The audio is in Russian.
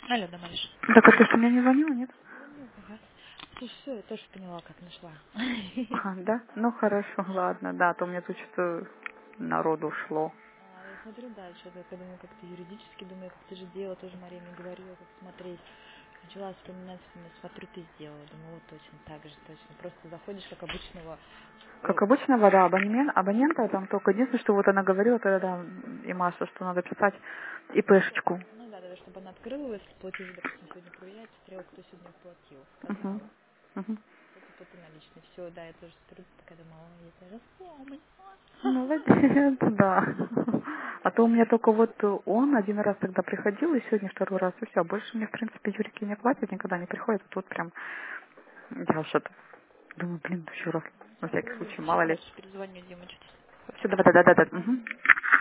Алло, да, Мариш. Так, а ты что, мне не звонила, нет? Звонил, ага. Слушай, все, я тоже поняла, как нашла. Ага, да? Ну, хорошо, ладно, да, а то у меня тут что-то народу шло. Я смотрю дальше, я думаю, как-то юридически, думаю, как ты же делала, тоже Мария мне говорила, как смотреть. Начала вспоминать, смотрю, ты сделала. Думаю, вот точно так же, точно. Просто заходишь, как обычного. Как обычно, вода абонента, там только единственное, что вот она говорила тогда, да, и Маша, что надо писать ИПшечку. Ну да, да, чтобы она открыла, если платежи, допустим, сегодня проверяет, смотрела, кто сегодня платил. Угу. Сказала. Угу. Сколько платы наличные. Все, да, я тоже смотрю, такая думала, я даже вспомнила. Молодец, да. А то у меня только вот он один раз тогда приходил, и сегодня второй раз, и все. Больше мне, в принципе, Юрики не платят, никогда не приходят. А тут прям я что-то думаю, блин, еще раз, на Сейчас всякий пробую, случай, сейчас мало ли. Мариш перезвоню, Дима, что-то Все, давай, да, да, да, да. Мгм.